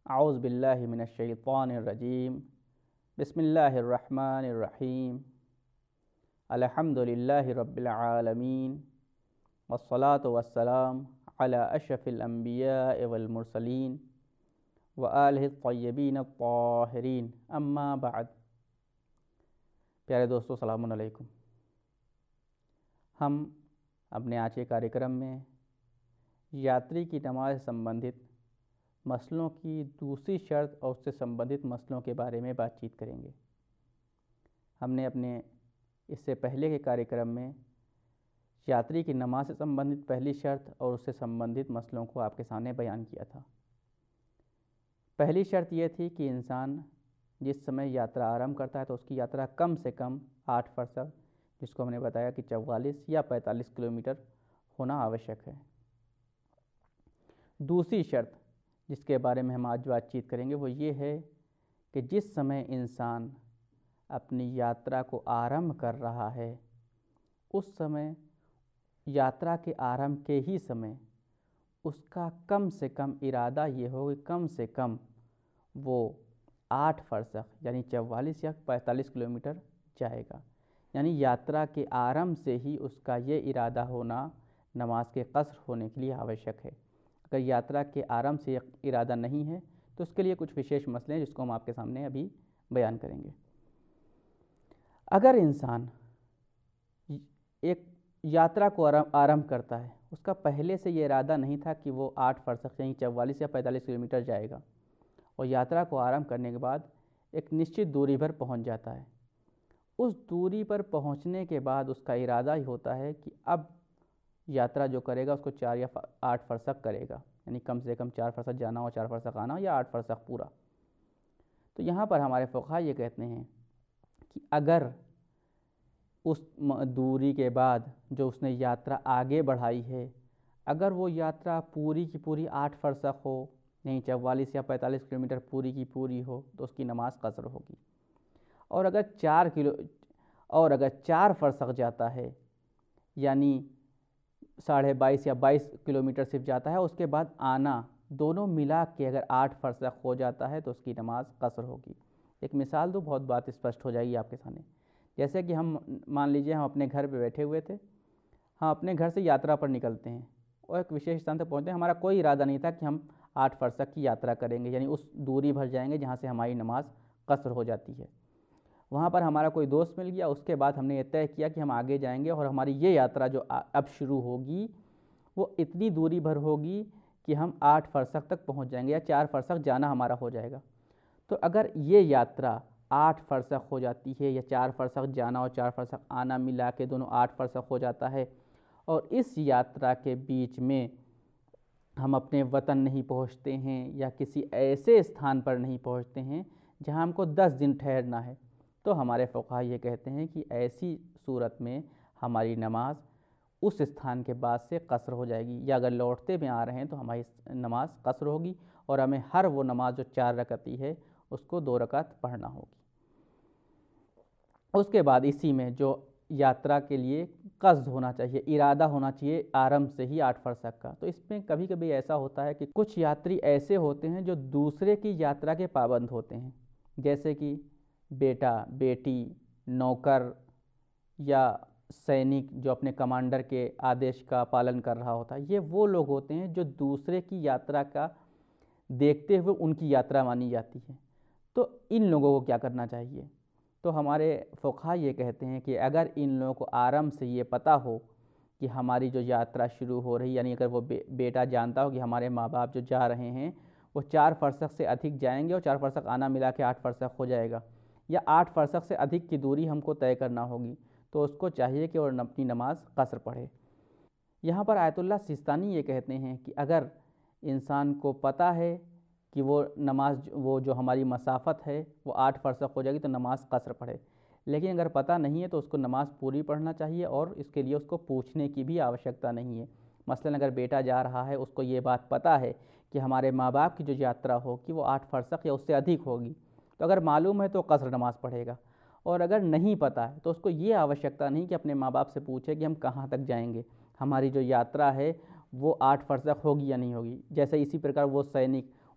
औज़ु बिल्लाहि मिनश्शैतानिर्रजीम बिस्मिल्लाहिर्रहमानिर्रहीम अल्हम्दुलिल्लाहि रब्बिल आलमीन वस्सलातु वस्सलाम अला अशरफिल अंबिया'i वल मुरसलीन व आलिहि तय्यबीन अत्ताहिरीन अम्मा बाद। प्यारे दोस्तों, सलामुन अलैकुम। हम अपने आज के कार्यक्रम में यात्री की नमाज से संबंधित मसलों की दूसरी शर्त और उससे संबंधित मसलों के बारे में बातचीत करेंगे। हमने अपने इससे पहले के कार्यक्रम में यात्री की नमाज से संबंधित पहली शर्त और उससे संबंधित मसलों को आपके सामने बयान किया था। पहली शर्त यह थी कि इंसान जिस समय यात्रा आरंभ करता है तो उसकी यात्रा कम से कम 8 फरसख, जिसको हमने बताया कि 44 या 45 किलोमीटर होना आवश्यक है। दूसरी शर्त जिसके बारे में हम आज बातचीत करेंगे वो ये है कि जिस समय इंसान अपनी यात्रा को आरंभ कर रहा है उस समय यात्रा के आरंभ के ही समय उसका कम से कम इरादा ये हो कि कम से कम वो 8 फरसख यानी 44 या 45 किलोमीटर जाएगा। यानी यात्रा के आरंभ से ही उसका ये इरादा होना नमाज के कसर होने के लिए आवश्यक है। अगर यात्रा के आरंभ से इरादा नहीं है तो उसके लिए कुछ विशेष मसले हैं जिसको हम आपके सामने अभी बयान करेंगे। अगर इंसान एक यात्रा को आरंभ करता है, उसका पहले से ये इरादा नहीं था कि वो 8 फरसख यानी 44 या 45 किलोमीटर जाएगा, और यात्रा को आरंभ करने के बाद एक निश्चित दूरी पर पहुंच जाता है। उस दूरी पर पहुंचने के बाद उसका इरादा ही होता है कि अब यात्रा जो करेगा उसको 4 या 8 फरसख करेगा, यानी कम से कम 4 फरसख जाना हो, 4 फरसख आना हो, या 8 फरसख पूरा। तो यहाँ पर हमारे फ़ुक़हा ये कहते हैं कि अगर उस दूरी के बाद जो उसने यात्रा आगे बढ़ाई है, अगर वो यात्रा पूरी की पूरी 8 फरसख हो, नहीं 44 या 45 किलोमीटर पूरी की पूरी हो, तो उसकी नमाज कसर होगी। और अगर 4 फरसख जाता है, यानी 22.5 या 22 किलोमीटर सिर्फ जाता है, उसके बाद आना, दोनों मिला के अगर 8 फरसख हो जाता है तो उसकी नमाज कसर होगी। एक मिसाल दूँ, बहुत बात स्पष्ट हो जाएगी आपके सामने। जैसे कि हम मान लीजिए हम अपने घर पे बैठे हुए थे, हम अपने घर से यात्रा पर निकलते हैं और एक विशेष स्थान तक पहुँचते हैं। हमारा कोई इरादा नहीं था कि हम 8 फरसख की यात्रा करेंगे, यानी उस दूरी भर जाएंगे जहाँ से हमारी नमाज कसर हो जाती है। वहाँ पर हमारा कोई दोस्त मिल गया, उसके बाद हमने ये तय किया कि हम आगे जाएंगे और हमारी ये यात्रा जो अब शुरू होगी वो इतनी दूरी भर होगी कि हम 8 फरसख तक पहुँच जाएंगे या 4 फरसख जाना हमारा हो जाएगा। तो अगर ये यात्रा 8 फरसख हो जाती है या 4 फरसख जाना और 4 फरसख आना मिला के दोनों 8 फरसख हो जाता है, और इस यात्रा के बीच में हम अपने वतन नहीं पहुंचते हैं या किसी ऐसे स्थान पर नहीं पहुंचते हैं जहां हमको 10 दिन ठहरना है, तो हमारे फ़ुक़हा ये कहते हैं कि ऐसी सूरत में हमारी नमाज उस स्थान के बाद से कसर हो जाएगी। या अगर लौटते में आ रहे हैं तो हमारी नमाज कसर होगी और हमें हर वो नमाज जो 4 रकअती है उसको 2 रकात पढ़ना होगी। उसके बाद इसी में जो यात्रा के लिए कस्द होना चाहिए, इरादा होना चाहिए आरंभ से ही 8 फरसख का। तो इसमें कभी कभी ऐसा होता है कि कुछ यात्री ऐसे होते हैं जो दूसरे की यात्रा के पाबंद होते हैं, जैसे कि बेटा, बेटी, नौकर या सैनिक जो अपने कमांडर के आदेश का पालन कर रहा होता है। ये वो लोग होते हैं जो दूसरे की यात्रा का देखते हुए उनकी यात्रा मानी जाती है। तो इन लोगों को क्या करना चाहिए? तो हमारे फ़ुक़हा ये कहते हैं कि अगर इन लोगों को आरंभ से ये पता हो कि हमारी जो यात्रा शुरू हो रही, यानी अगर वो बेटा जानता हो कि हमारे माँ बाप जो जा रहे हैं वो 4 फरसख से अधिक जाएंगे और 4 फरसख आना मिला के 8 फरसख हो जाएगा, या 8 फरसख से अधिक की दूरी हमको तय करना होगी, तो उसको चाहिए कि और अपनी नमाज कसर पढ़े। यहाँ पर आयतुल्लाह सिस्तानी ये कहते हैं कि अगर इंसान को पता है कि वो नमाज, वो जो हमारी मसाफ़त है वो 8 फरसख हो जाएगी, तो नमाज कसर पढ़े। लेकिन अगर पता नहीं है तो उसको नमाज पूरी पढ़ना चाहिए और इसके लिए उसको पूछने की भी आवश्यकता नहीं है। मसलन अगर बेटा जा रहा है, उसको ये बात पता है कि हमारे माँ बाप की जो यात्रा होगी वो 8 फरसख या उससे अधिक होगी, तो अगर मालूम है तो कसर नमाज पढ़ेगा। और अगर नहीं पता है तो उसको ये आवश्यकता नहीं कि अपने माँ बाप से पूछे कि हम कहाँ तक जाएंगे, हमारी जो यात्रा है वो 8 फरसख होगी या नहीं होगी। जैसे इसी प्रकार वो सैनिक,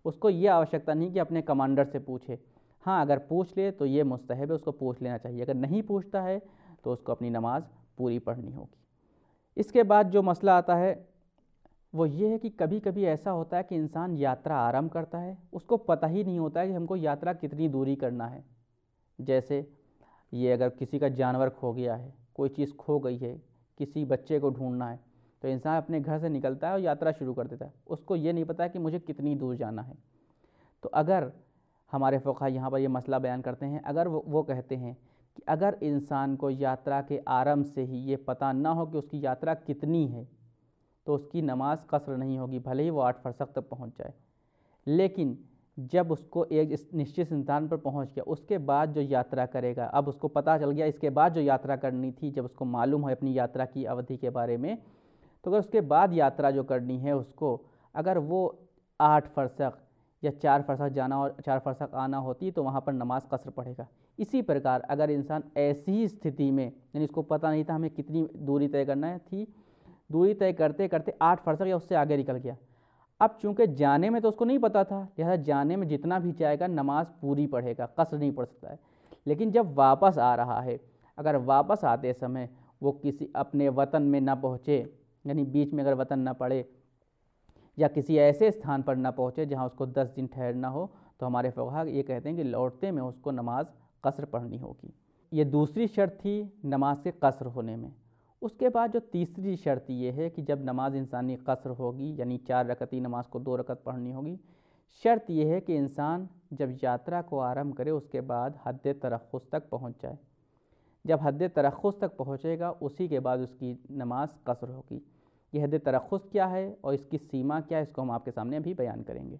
उसको ये आवश्यकता नहीं कि अपने कमांडर से पूछे। हाँ, अगर पूछ ले तो ये मुस्तहब है, उसको पूछ लेना चाहिए। अगर नहीं पूछता है तो उसको अपनी नमाज पूरी पढ़नी होगी। इसके बाद जो मसला आता है वो ये है कि कभी कभी ऐसा होता है कि इंसान यात्रा आरंभ करता है, उसको पता ही नहीं होता है कि हमको यात्रा कितनी दूरी करना है। जैसे ये अगर किसी का जानवर खो गया है, कोई चीज़ खो गई है, किसी बच्चे को ढूंढना है, तो इंसान अपने घर से निकलता है और यात्रा शुरू कर देता है। उसको ये नहीं पता कि मुझे कितनी दूर जाना है। तो अगर हमारे फ़ुक़हा यहाँ पर ये मसला बयान करते हैं, अगर वो कहते हैं कि अगर इंसान को यात्रा के आरंभ से ही ये पता ना हो कि उसकी यात्रा कितनी है तो उसकी नमाज कसर नहीं होगी, भले ही वो 8 फरसख तक पहुँच जाए। लेकिन जब उसको एक निश्चित स्थान पर पहुँच गया, उसके बाद जो यात्रा करेगा, अब उसको पता चल गया इसके बाद जो यात्रा करनी थी, जब उसको मालूम है अपनी यात्रा की अवधि के बारे में, तो अगर उसके बाद यात्रा जो करनी है उसको, अगर वो 8 फरसख या 4 फरसख जाना और 4 फरसख आना होती तो वहाँ पर नमाज कसर पढ़ेगा। इसी प्रकार अगर इंसान ऐसी ही स्थिति में, यानी उसको पता नहीं था हमें कितनी दूरी तय करना है थी, दूरी तय करते करते 8 फरसख या उससे आगे निकल गया। अब चूँकि जाने में तो उसको नहीं पता था, लिहाजा जाने में जितना भी जाएगा नमाज पूरी पढ़ेगा, कसर नहीं पढ़ सकता है। लेकिन जब वापस आ रहा है, अगर वापस आते समय वो किसी अपने वतन में ना पहुँचे, यानी बीच में अगर वतन ना पड़े या किसी ऐसे स्थान पर ना पहुँचे जहाँ उसको 10 दिन ठहरना हो, तो हमारे फ़ुक़हा ये कहते हैं कि लौटते में उसको नमाज कसर पढ़नी होगी। ये दूसरी शर्त थी नमाज के कसर होने में। उसके बाद जो तीसरी शर्त ये है कि जब नमाज इंसानी कसर होगी, यानी 4 रकती नमाज को 2 रकत पढ़नी होगी, शर्त यह है कि इंसान जब यात्रा को आरंभ करे उसके बाद हद तरख़्ख़ुस तक पहुँच जाए। जब हद तरख़्ख़ुस तक पहुँचेगा उसी के बाद उसकी नमाज कसर होगी। ये हद तरख़्ख़ुस क्या है और इसकी सीमा क्या है, इसको हम आपके सामने अभी बयान करेंगे।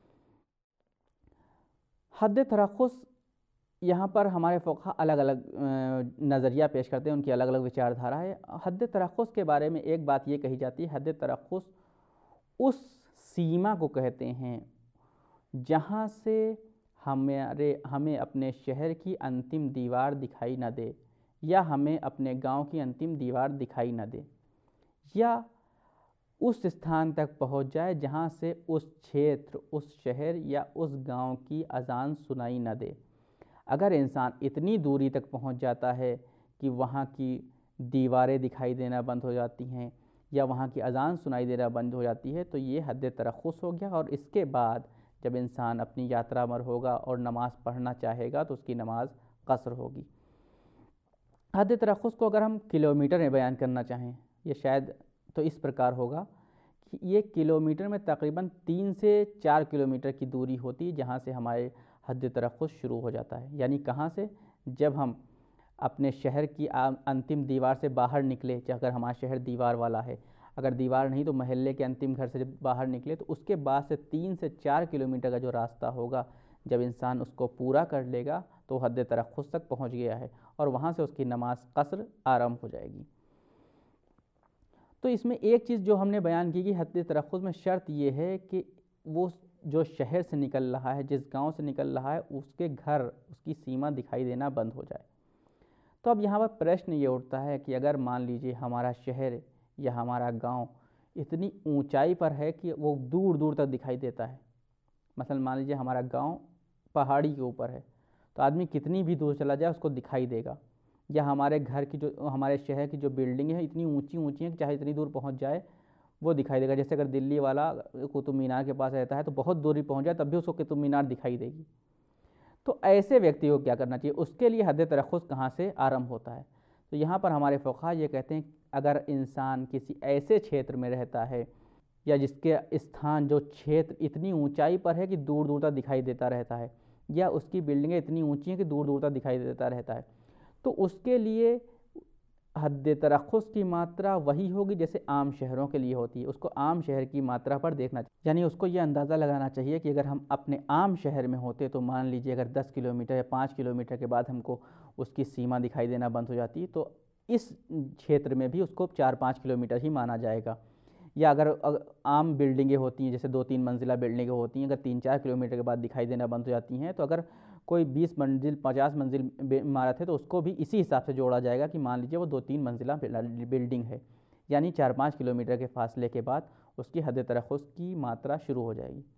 हद तरख़्ख़ुस यहाँ पर हमारे फ़ुक़हा अलग अलग नज़रिया पेश करते हैं, उनकी अलग अलग विचारधारा है। हद तरख़्ख़ुस के बारे में एक बात ये कही जाती है, हद तरख़्ख़ुस उस सीमा को कहते हैं जहाँ से हमें अपने शहर की अंतिम दीवार दिखाई न दे, या हमें अपने गांव की अंतिम दीवार दिखाई न दे, या उस स्थान तक पहुँच जाए जहाँ से उस क्षेत्र, उस शहर या उस गांव की अज़ान सुनाई न दे। अगर इंसान इतनी दूरी तक पहुँच जाता है कि वहाँ की दीवारें दिखाई देना बंद हो जाती हैं या वहाँ की अज़ान सुनाई देना बंद हो जाती है, तो ये हद तरख़्ख़ुस हो गया। और इसके बाद जब इंसान अपनी यात्रा पर होगा और नमाज़ पढ़ना चाहेगा तो उसकी नमाज कसर होगी। हद तरख़्ख़ुस को अगर हम किलोमीटर में बयान करना चाहें, ये शायद तो इस प्रकार होगा कि ये किलोमीटर में तकरीबन 3 से 4 किलोमीटर की दूरी होती है जहाँ से हमारे हद तरख़्ख़ुस शुरू हो जाता है। यानी कहाँ से, जब हम अपने शहर की अंतिम दीवार से बाहर निकले, अगर हमारा शहर दीवार वाला है, अगर दीवार नहीं तो महल्ले के अंतिम घर से जब बाहर निकले, तो उसके बाद से 3 से 4 किलोमीटर का जो रास्ता होगा, जब इंसान उसको पूरा कर लेगा तो हद तरख़्ख़ुस तक पहुँच गया है और वहाँ से उसकी नमाज कसर आरंभ हो जाएगी। तो इसमें एक चीज़ जो हमने बयान की कि हद तरख़्ख़ुस में शर्त ये है कि वो जो शहर से निकल रहा है, जिस गांव से निकल रहा है, उसके घर, उसकी सीमा दिखाई देना बंद हो जाए। तो अब यहाँ पर प्रश्न ये उठता है कि अगर मान लीजिए हमारा शहर या हमारा गांव इतनी ऊंचाई पर है कि वो दूर दूर तक दिखाई देता है, मसलन मान लीजिए हमारा गांव पहाड़ी के ऊपर है, तो आदमी कितनी भी दूर चला जाए उसको दिखाई देगा, या हमारे घर की जो, हमारे शहर की जो बिल्डिंग है इतनी ऊंची ऊंची है कि चाहे इतनी दूर पहुंच जाए वो दिखाई देगा। जैसे अगर दिल्ली वाला कुतुब मीनार के पास रहता है तो बहुत दूरी पहुंच जाए तब भी उसको कुतुब मीनार दिखाई देगी। तो ऐसे व्यक्ति को क्या करना चाहिए, उसके लिए हद तरख़्ख़ुस कहाँ से आरंभ होता है? तो यहाँ पर हमारे फ़ुक़हा ये कहते हैं अगर इंसान किसी ऐसे क्षेत्र में रहता है या जिसके स्थान, जो क्षेत्र इतनी ऊंचाई पर है कि दूर दूर तक दिखाई देता रहता है, या उसकी बिल्डिंगें इतनी ऊंची हैं कि दूर दूर तक दिखाई देता रहता है, तो उसके लिए हद तरख़्ख़ुस की मात्रा वही होगी जैसे आम शहरों के लिए होती है। उसको आम शहर की मात्रा पर देखना चाहिए, यानी उसको ये अंदाज़ा लगाना चाहिए कि अगर हम अपने आम शहर में होते तो मान लीजिए अगर 10 किलोमीटर या 5 किलोमीटर के बाद हमको उसकी सीमा दिखाई देना बंद हो जाती, तो इस क्षेत्र में भी उसको 4-5 किलोमीटर ही माना जाएगा। या अगर आम बिल्डिंगें होती हैं, जैसे 2-3 मंजिला बिल्डिंगें होती हैं, अगर 3-4 किलोमीटर के बाद दिखाई देना बंद हो जाती हैं, तो अगर कोई 20 मंजिल 50 मंजिल इमारत है तो उसको भी इसी हिसाब से जोड़ा जाएगा कि मान लीजिए वो 2-3 मंजिला बिल्डिंग है, यानी 4-5 किलोमीटर के फासले के बाद उसकी हद तरख़्ख़ुस की मात्रा शुरू हो जाएगी।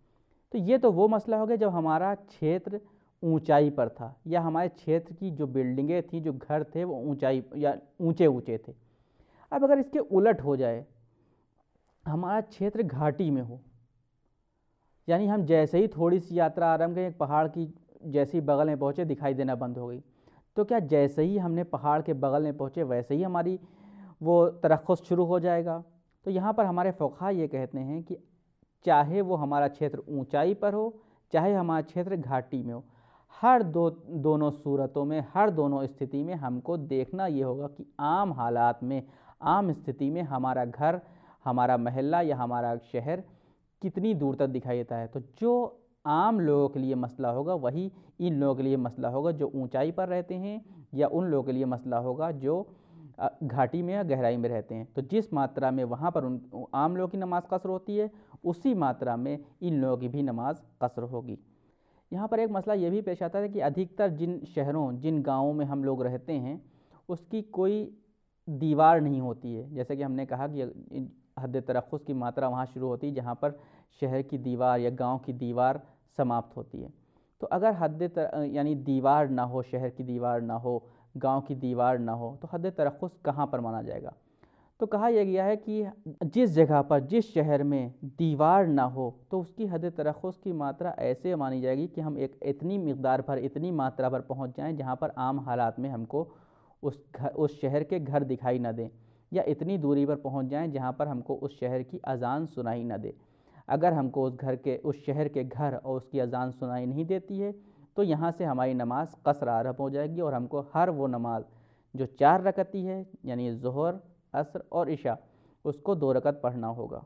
तो ये तो वो मसला हो गया जब हमारा क्षेत्र ऊंचाई पर था, या हमारे क्षेत्र की जो बिल्डिंगें थी, जो घर थे, वो ऊंचाई या ऊंचे ऊंचे थे। अब अगर इसके उलट हो जाए, हमारा क्षेत्र घाटी में हो, यानी हम जैसे ही थोड़ी सी यात्रा आरंभ करें, पहाड़ की जैसे ही बगल में पहुँचे दिखाई देना बंद हो गई, तो क्या जैसे ही हमने पहाड़ के बगल में पहुँचे वैसे ही हमारी वो तरक्कुस शुरू हो जाएगा? तो यहाँ पर हमारे फ़ुक़हा ये कहते हैं कि चाहे वो हमारा क्षेत्र ऊंचाई पर हो, चाहे हमारा क्षेत्र घाटी में हो, हर दोनों सूरतों में, हर दोनों स्थिति में हमको देखना ये होगा कि आम हालात में, आम स्थिति में हमारा घर, हमारा मोहल्ला या हमारा शहर कितनी दूर तक दिखाई देता है। तो जो आम लोगों के लिए मसला होगा वही इन लोगों के लिए मसला होगा जो ऊंचाई पर रहते हैं, या उन लोगों के लिए मसला होगा जो घाटी में या गहराई में रहते हैं। तो जिस मात्रा में वहाँ पर उन आम लोगों की नमाज कसर होती है, उसी मात्रा में इन लोगों की भी नमाज कसर होगी। यहाँ पर एक मसला ये भी पेश आता है कि अधिकतर जिन शहरों, जिन गाँवों में हम लोग रहते हैं, उसकी कोई दीवार नहीं होती है। जैसे कि हमने कहा कि हद तरक्कुस की मात्रा वहाँ शुरू होती है जहाँ पर शहर की दीवार या गांव की दीवार समाप्त होती है। तो अगर यानी दीवार ना हो, शहर की दीवार ना हो, गांव की दीवार ना हो, तो हद तरक्कुस कहाँ पर माना जाएगा? तो कहा यह गया है कि जिस जगह पर, जिस शहर में दीवार ना हो, तो उसकी हद तरक्कुस की मात्रा ऐसे मानी जाएगी कि हम एक इतनी मिक़दार पर, इतनी मात्रा पर पहुँच जाएँ जहाँ पर आम हालात में हमको उस शहर के घर दिखाई न दें, या इतनी दूरी पर पहुंच जाएं जहां पर हमको उस शहर की अजान सुनाई न दे। अगर हमको उस शहर के घर और उसकी अजान सुनाई नहीं देती है, तो यहाँ से हमारी नमाज कसर आरंभ हो जाएगी और हमको हर वो नमाज जो 4 रकती है, यानी ज़ोहर, असर और इशा, उसको 2 रकत पढ़ना होगा।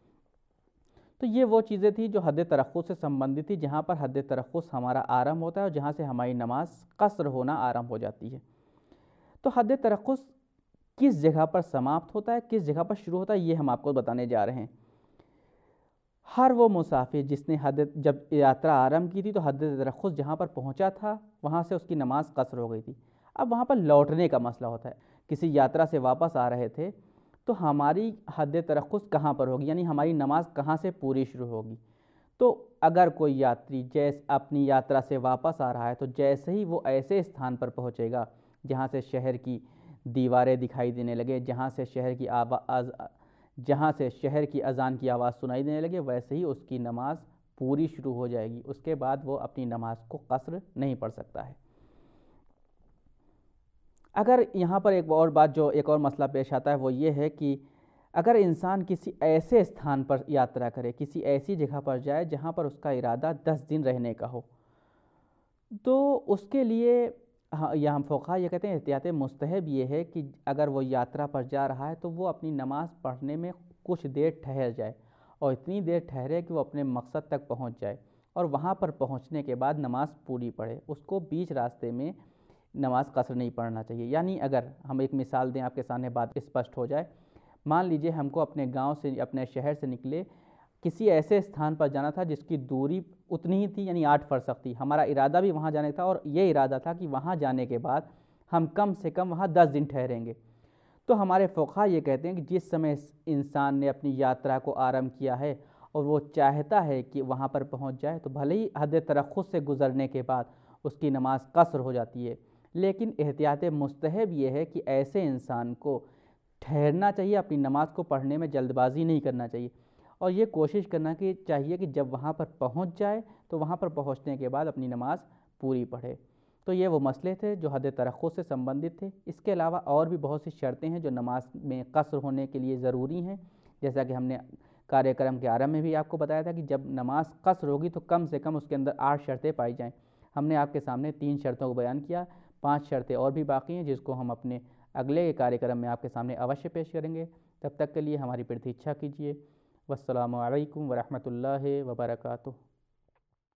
तो ये वो चीज़ें थी जो हद तरक्कुस से संबंधित थी, जहाँ पर हद तरक्कुस हमारा आरंभ होता है और जहाँ से हमारी नमाज कसर होना आरंभ हो जाती है। तो हद तरक्कुस किस जगह पर समाप्त होता है, किस जगह पर शुरू होता है, ये हम आपको बताने जा रहे हैं। हर वो मुसाफिर जिसने जब यात्रा आरंभ की थी, तो हद तरक्कुस जहाँ पर पहुँचा था वहाँ से उसकी नमाज कसर हो गई थी। अब वहाँ पर लौटने का मसला होता है। किसी यात्रा से वापस आ रहे थे, तो हमारी हद तरक्कुस कहाँ पर होगी, यानी हमारी नमाज कहाँ से पूरी शुरू होगी? तो अगर कोई यात्री जैसे अपनी यात्रा से वापस आ रहा है, तो जैसे ही वो ऐसे स्थान पर पहुँचेगा जहाँ से शहर की दीवारें दिखाई देने लगे, जहाँ से शहर की अजान की आवाज़ सुनाई देने लगे, वैसे ही उसकी नमाज पूरी शुरू हो जाएगी। उसके बाद वो अपनी नमाज को कसर नहीं पढ़ सकता है। अगर यहाँ पर एक और मसला पेश आता है, वो ये है कि अगर इंसान किसी ऐसे स्थान पर यात्रा करे, किसी ऐसी जगह पर जाए जहाँ पर उसका इरादा 10 दिन रहने का हो, तो उसके लिए यह हम फ़ुक़हा ये कहते हैं एहतियात मुस्तहब ये है कि अगर वो यात्रा पर जा रहा है तो वो अपनी नमाज़ पढ़ने में कुछ देर ठहर जाए, और इतनी देर ठहरे कि वो अपने मकसद तक पहुंच जाए, और वहाँ पर पहुँचने के बाद नमाज़ पूरी पढ़े। उसको बीच रास्ते में नमाज कसर नहीं पढ़ना चाहिए। यानी अगर हम एक मिसाल दें, आपके सामने बात स्पष्ट हो जाए, मान लीजिए हमको अपने गाँव से, अपने शहर से निकले किसी ऐसे स्थान पर जाना था जिसकी दूरी उतनी ही थी, यानी 8 फरसख थी। हमारा इरादा भी वहाँ जाने का था, और ये इरादा था कि वहाँ जाने के बाद हम कम से कम वहाँ 10 दिन ठहरेंगे। तो हमारे फ़ुक़हा ये कहते हैं कि जिस समय इंसान ने अपनी यात्रा को आरंभ किया है और वो चाहता है कि वहाँ पर पहुँच जाए, तो भले ही हद तरक्कुस से गुज़रने के बाद उसकी नमाज कसर हो जाती है, लेकिन एहतियात मुस्तहब ये है कि ऐसे इंसान को ठहरना चाहिए, अपनी नमाज को पढ़ने में जल्दबाजी नहीं करना चाहिए, और ये कोशिश करना चाहिए कि जब वहाँ पर पहुँच जाए तो वहाँ पर पहुँचने के बाद अपनी नमाज पूरी पढ़े। तो ये वो मसले थे जो हद तरक्कुस से संबंधित थे। इसके अलावा और भी बहुत सी शर्तें हैं जो नमाज में कसर होने के लिए ज़रूरी हैं। जैसा कि हमने कार्यक्रम के आरंभ में भी आपको बताया था कि जब नमाज कसर होगी तो कम से कम उसके अंदर 8 शर्तें पाई जाएँ। हमने आपके सामने 3 शर्तों को बयान किया, 5 शर्तें और भी बाकी हैं जिसको हम अपने अगले कार्यक्रम में आपके सामने अवश्य पेश करेंगे। तब तक के लिए हमारी प्रतीक्षा कीजिए। वस्सलामु अलैकुम वरहमतुल्लाहि वबरकातुहू।